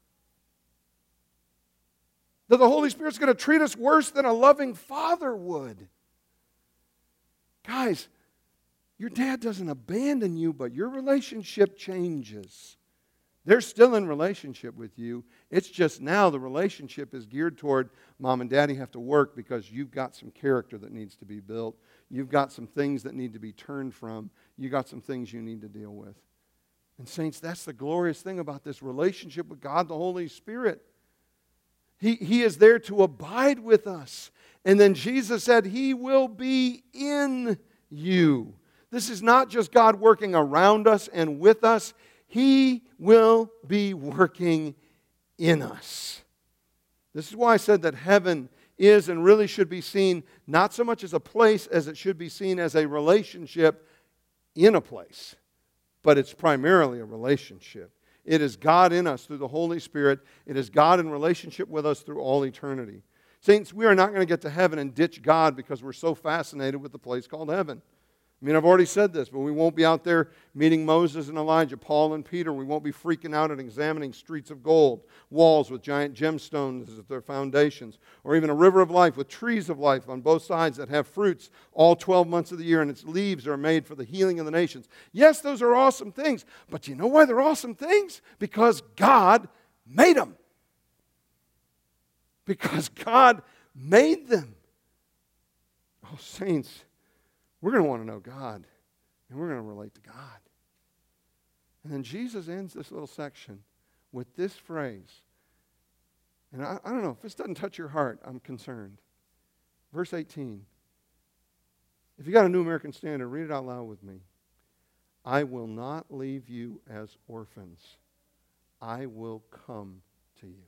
That the Holy Spirit's going to treat us worse than a loving father would. Guys, Your dad doesn't abandon you, but your relationship changes. They're still in relationship with you. It's just now the relationship is geared toward mom and daddy have to work because you've got some character that needs to be built. You've got some things that need to be turned from. You've got some things you need to deal with. And saints, that's the glorious thing about this relationship with God the Holy Spirit. He, he is there to abide with us. And then Jesus said, He will be in you. This is not just God working around us and with us. He will be working in us. This is why I said that heaven is and really should be seen not so much as a place as it should be seen as a relationship in a place. But it's primarily a relationship. It is God in us through the Holy Spirit. It is God in relationship with us through all eternity. Saints, we are not going to get to heaven and ditch God because we're so fascinated with the place called heaven. I mean, I've already said this, but we won't be out there meeting Moses and Elijah, Paul and Peter. We won't be freaking out and examining streets of gold, walls with giant gemstones as their foundations, or even a river of life with trees of life on both sides that have fruits all twelve months of the year, and its leaves are made for the healing of the nations. Yes, those are awesome things, but you know why they're awesome things? Because God made them. Because God made them. Oh, saints, we're going to want to know God, and we're going to relate to God. And then Jesus ends this little section with this phrase. And I, I don't know, if this doesn't touch your heart, I'm concerned. Verse eighteen. If you got a New American Standard, read it out loud with me. I will not leave you as orphans. I will come to you.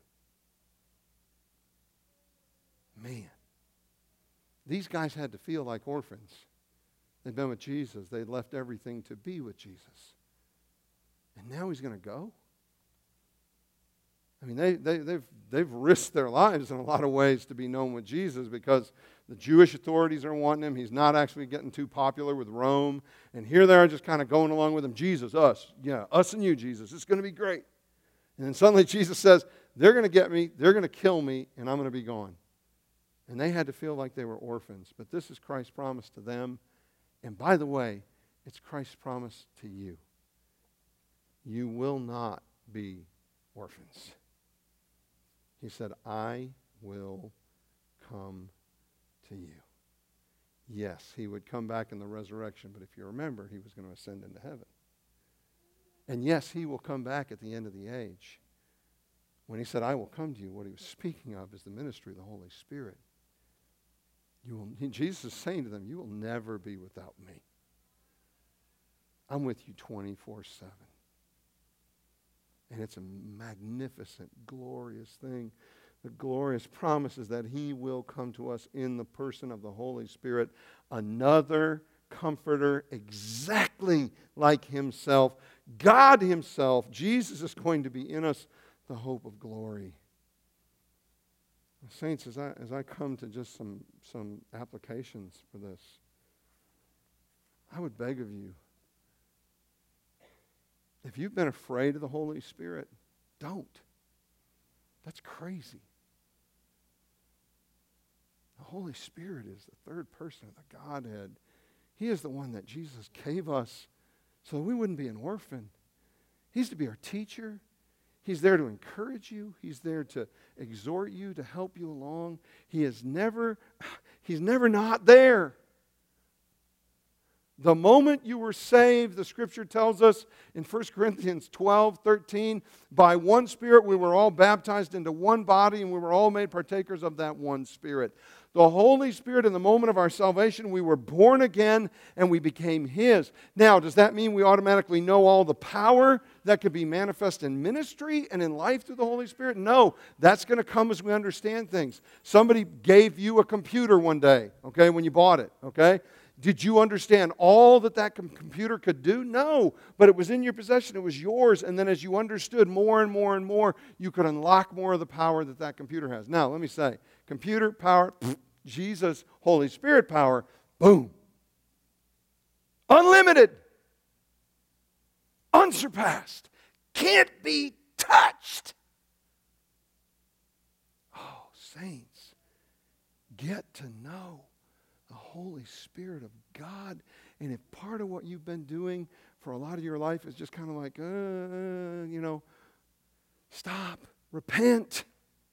Man, these guys had to feel like orphans. They'd been with Jesus. They'd left everything to be with Jesus. And now he's going to go? I mean, they, they, they've, they've risked their lives in a lot of ways to be known with Jesus because the Jewish authorities are wanting him. He's not actually getting too popular with Rome. And here they are just kind of going along with him. Jesus, us. Yeah, us and you, Jesus. It's going to be great. And then suddenly Jesus says, they're going to get me, they're going to kill me, and I'm going to be gone. And they had to feel like they were orphans. But this is Christ's promise to them. And by the way, it's Christ's promise to you. You will not be orphans. He said, I will come to you. Yes, he would come back in the resurrection, but if you remember, he was going to ascend into heaven. And yes, he will come back at the end of the age. When he said, I will come to you, what he was speaking of is the ministry of the Holy Spirit. You will, Jesus is saying to them, you will never be without me. I'm with you twenty-four seven. And it's a magnificent, glorious thing. The glorious promise is that he will come to us in the person of the Holy Spirit, another comforter exactly like himself. God himself, Jesus is going to be in us, the hope of glory. Saints, as I, as I come to just some, some applications for this, I would beg of you, if you've been afraid of the Holy Spirit, don't. That's crazy. The Holy Spirit is the third person of the Godhead. He is the one that Jesus gave us so we wouldn't be an orphan. He's to be our teacher. He's there to encourage you. He's there to exhort you, to help you along. He is never, he's never not there. The moment you were saved, the Scripture tells us in First Corinthians twelve, thirteen, by one Spirit we were all baptized into one body, and we were all made partakers of that one Spirit. The Holy Spirit, in the moment of our salvation, we were born again and we became His. Now, does that mean we automatically know all the power that could be manifest in ministry and in life through the Holy Spirit? No, that's going to come as we understand things. Somebody gave you a computer one day, okay, when you bought it, okay? Did you understand all that that com- computer could do? No, but it was in your possession. It was yours. And then as you understood more and more and more, you could unlock more of the power that that computer has. Now, let me say, computer power, pfft, Jesus, Holy Spirit power, boom. Unlimited. Unsurpassed. Can't be touched. Oh, saints, get to know the Holy Spirit of God. And if part of what you've been doing for a lot of your life is just kind of like, uh, you know, stop, repent.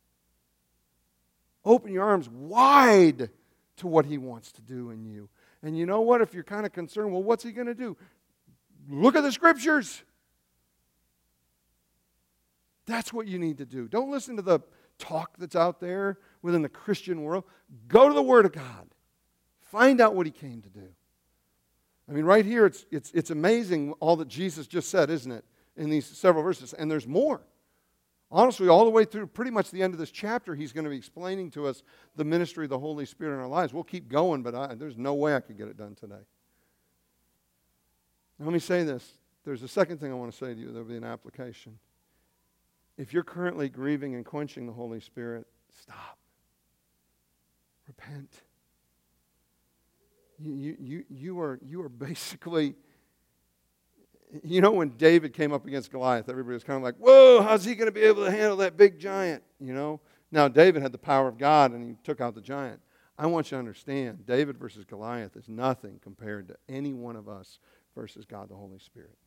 Open your arms wide to what He wants to do in you. And you know what? If you're kind of concerned, well, what's He going to do? Look at the Scriptures. That's what you need to do. Don't listen to the talk that's out there within the Christian world. Go to the Word of God. Find out what He came to do. I mean, right here, it's, it's, it's amazing all that Jesus just said, isn't it, in these several verses. And there's more. Honestly, all the way through pretty much the end of this chapter, He's going to be explaining to us the ministry of the Holy Spirit in our lives. We'll keep going, but I, there's no way I could get it done today. Now, let me say this. There's a second thing I want to say to you. There'll be an application. If you're currently grieving and quenching the Holy Spirit, stop. Repent. You, you, you, you, are, you are basically, you know, when David came up against Goliath, everybody was kind of like, whoa, how's he going to be able to handle that big giant, you know? Now, David had the power of God, and he took out the giant. I want you to understand, David versus Goliath is nothing compared to any one of us versus God the Holy Spirit.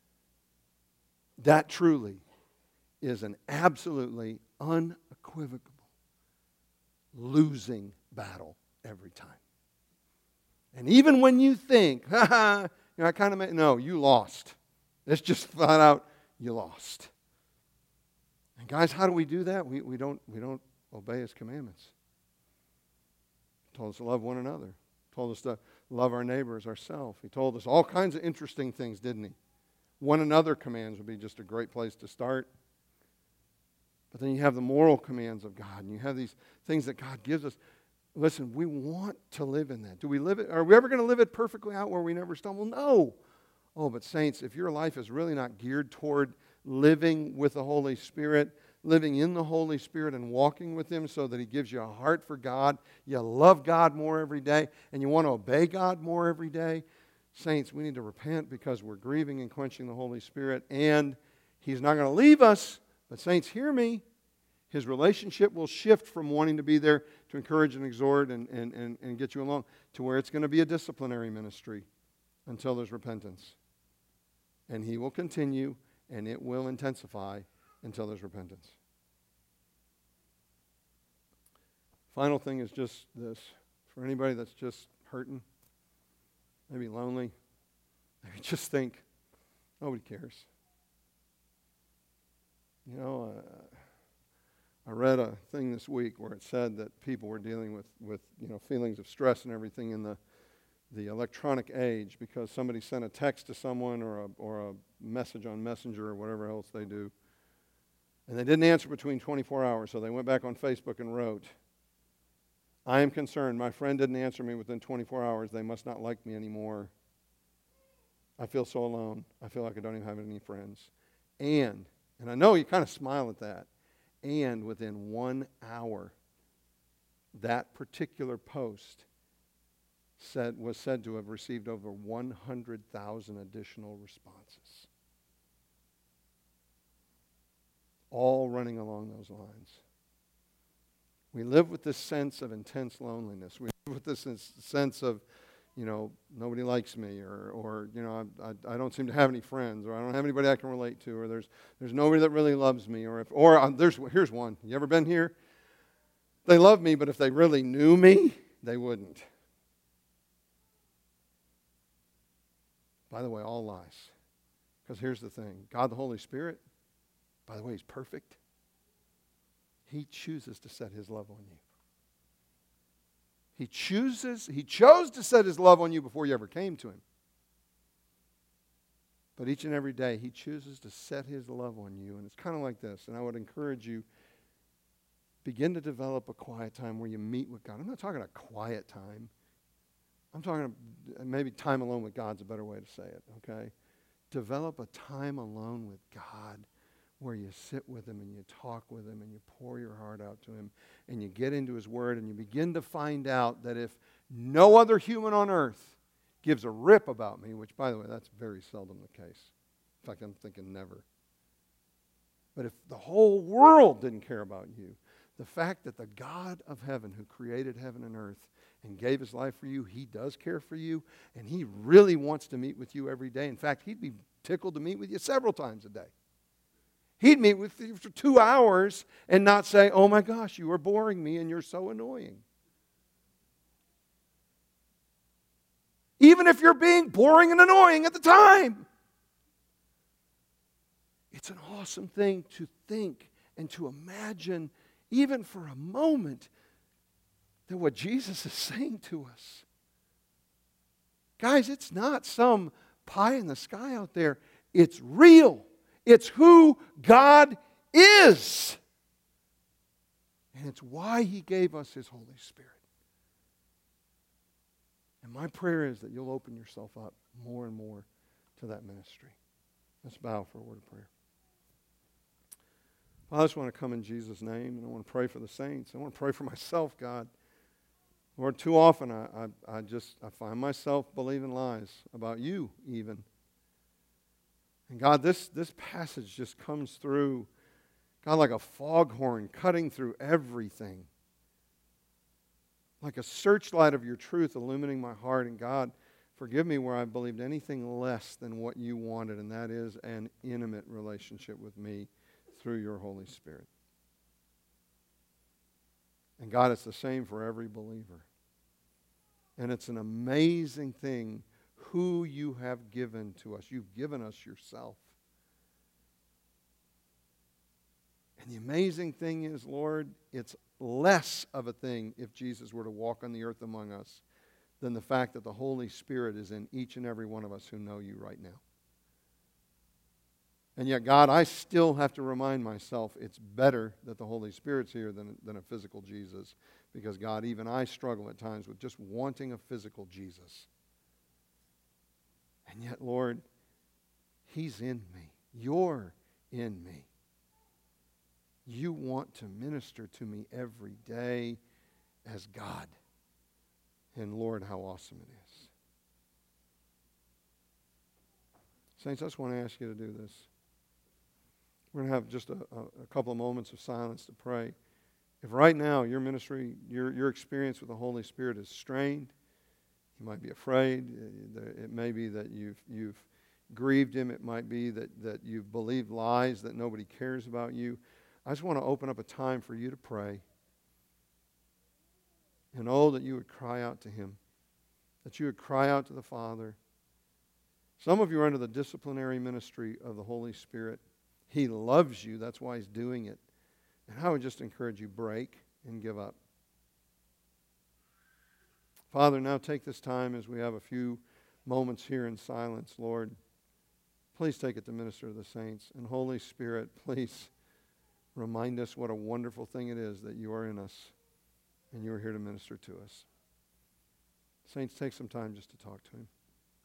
That truly is an absolutely unequivocal losing battle every time. And even when you think, ha ha, you know, I kind of, may, no, you lost. It's just flat out, you lost. And guys, how do we do that? We, we, don't, we don't obey His commandments. He told us to love one another. He told us to love our neighbors, ourselves. He told us all kinds of interesting things, didn't He? One another commands would be just a great place to start. But then you have the moral commands of God, and you have these things that God gives us. Listen, we want to live in that. Do we live it? Are we ever going to live it perfectly out where we never stumble? No. Oh, but saints, if your life is really not geared toward living with the Holy Spirit, living in the Holy Spirit and walking with Him so that He gives you a heart for God, you love God more every day, and you want to obey God more every day, saints, we need to repent because we're grieving and quenching the Holy Spirit, and He's not going to leave us. But saints, hear me. His relationship will shift from wanting to be there to encourage and exhort and, and, and, and get you along to where it's going to be a disciplinary ministry until there's repentance. And He will continue and it will intensify until there's repentance. Final thing is just this. For anybody that's just hurting, maybe lonely, maybe just think, nobody cares. You know, uh, I read a thing this week where it said that people were dealing with, with you know, feelings of stress and everything in the, the electronic age because somebody sent a text to someone or a, or a message on Messenger or whatever else they do. And they didn't answer between twenty-four hours, so they went back on Facebook and wrote, I am concerned. My friend didn't answer me within twenty-four hours. They must not like me anymore. I feel so alone. I feel like I don't even have any friends. And, and I know you kind of smile at that, and within one hour, that particular post said, was said to have received over one hundred thousand additional responses. All running along those lines. We live with this sense of intense loneliness. We live with this sense of, you know, nobody likes me, or, or you know, I, I, I don't seem to have any friends, or I don't have anybody I can relate to, or there's there's nobody that really loves me, or if, or uh, there's here's one. You ever been here? They love me, but if they really knew me, they wouldn't. By the way, all lies. Because here's the thing: God, the Holy Spirit, by the way, He's perfect. He chooses to set His love on you. He chooses, He chose to set His love on you before you ever came to Him. But each and every day, He chooses to set His love on you. And it's kind of like this. And I would encourage you, begin to develop a quiet time where you meet with God. I'm not talking a quiet time. I'm talking maybe time alone with God's a better way to say it, okay? Develop a time alone with God where you sit with Him and you talk with Him and you pour your heart out to Him and you get into His Word and you begin to find out that if no other human on earth gives a rip about me, which, by the way, that's very seldom the case. In fact, I'm thinking never. But if the whole world didn't care about you, the fact that the God of heaven who created heaven and earth and gave his life for you, he does care for you, and he really wants to meet with you every day. In fact, he'd be tickled to meet with you several times a day. He'd meet with you for two hours and not say, oh my gosh, you are boring me and you're so annoying. Even if you're being boring and annoying at the time. It's an awesome thing to think and to imagine, even for a moment, that what Jesus is saying to us. Guys, it's not some pie in the sky out there. It's real. It's who God is. And it's why he gave us his Holy Spirit. And my prayer is that you'll open yourself up more and more to that ministry. Let's bow for a word of prayer. I just want to come in Jesus' name, and I want to pray for the saints. I want to pray for myself, God. Lord, too often I, I, I just I find myself believing lies about you even. And God, this, this passage just comes through, God, like a foghorn cutting through everything. Like a searchlight of your truth illuminating my heart. And God, forgive me where I believed anything less than what you wanted, and that is an intimate relationship with me through your Holy Spirit. And God, it's the same for every believer. And it's an amazing thing who you have given to us. You've given us yourself. And the amazing thing is, Lord, it's less of a thing if Jesus were to walk on the earth among us than the fact that the Holy Spirit is in each and every one of us who know you right now. And yet, God, I still have to remind myself it's better that the Holy Spirit's here than, than a physical Jesus. Because, God, even I struggle at times with just wanting a physical Jesus. And yet, Lord, he's in me. You're in me. You want to minister to me every day as God. And, Lord, how awesome it is. Saints, I just want to ask you to do this. We're going to have just a, a, a couple of moments of silence to pray. If right now your ministry, your, your experience with the Holy Spirit is strained, you might be afraid. It may be that you've, you've grieved him. It might be that, that you've believed lies, that nobody cares about you. I just want to open up a time for you to pray. And oh, that you would cry out to him. That you would cry out to the Father. Some of you are under the disciplinary ministry of the Holy Spirit. He loves you. That's why he's doing it. And I would just encourage you, break and give up. Father, now take this time as we have a few moments here in silence, Lord. Please take it to minister to the saints. And Holy Spirit, please remind us what a wonderful thing it is that you are in us and you are here to minister to us. Saints, take some time just to talk to him.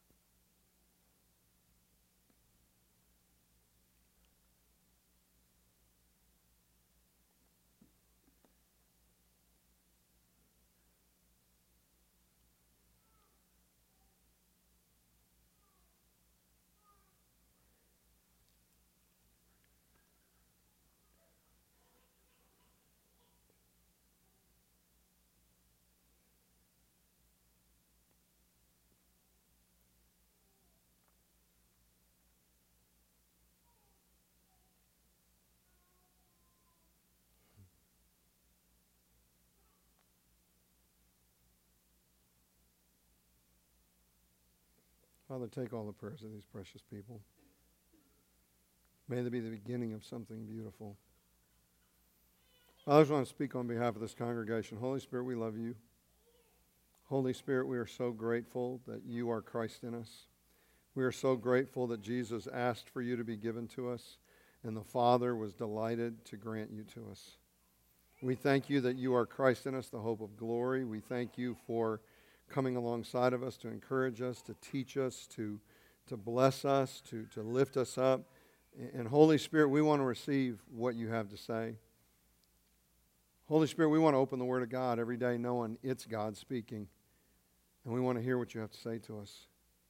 Father, take all the prayers of these precious people. May they be the beginning of something beautiful. I just want to speak on behalf of this congregation. Holy Spirit, we love you. Holy Spirit, we are so grateful that you are Christ in us. We are so grateful that Jesus asked for you to be given to us, and the Father was delighted to grant you to us. We thank you that you are Christ in us, the hope of glory. We thank you for coming alongside of us to encourage us, to teach us, to, to bless us, to, to lift us up. And Holy Spirit, we want to receive what you have to say. Holy Spirit, we want to open the Word of God every day knowing it's God speaking. And we want to hear what you have to say to us.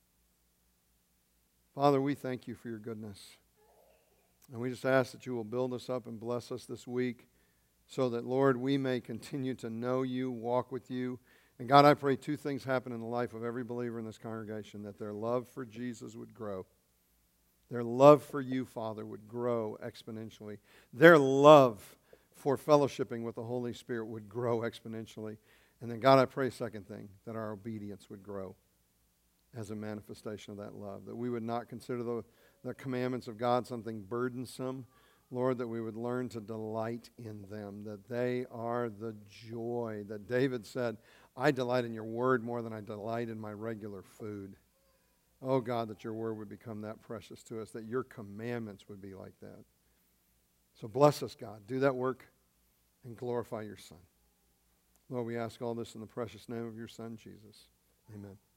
Father, we thank you for your goodness. And we just ask that you will build us up and bless us this week so that, Lord, we may continue to know you, walk with you. And God, I pray two things happen in the life of every believer in this congregation, that their love for Jesus would grow. Their love for you, Father, would grow exponentially. Their love for fellowshipping with the Holy Spirit would grow exponentially. And then, God, I pray, second thing, that our obedience would grow as a manifestation of that love, that we would not consider the, the commandments of God something burdensome, Lord, that we would learn to delight in them, that they are the joy that David said, I delight in your word more than I delight in my regular food. Oh, God, that your word would become that precious to us, that your commandments would be like that. So bless us, God. Do that work and glorify your Son. Lord, we ask all this in the precious name of your Son, Jesus. Amen.